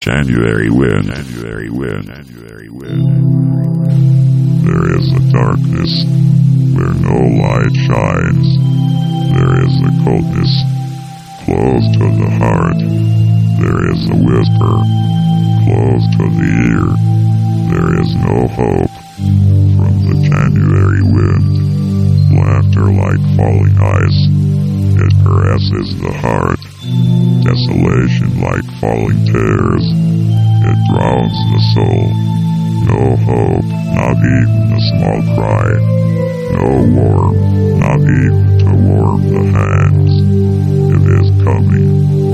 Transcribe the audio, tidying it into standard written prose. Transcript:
January wind, January wind, January wind. There is a darkness where no light shines. There is a coldness close to the heart. There is a whisper close to the ear. There is no hope from the January wind. Laughter like falling ice, it caresses the heart. Desolation like falling tears, it drowns the soul. No hope, not even a small cry. No warmth, not even to warm the hands. It is coming.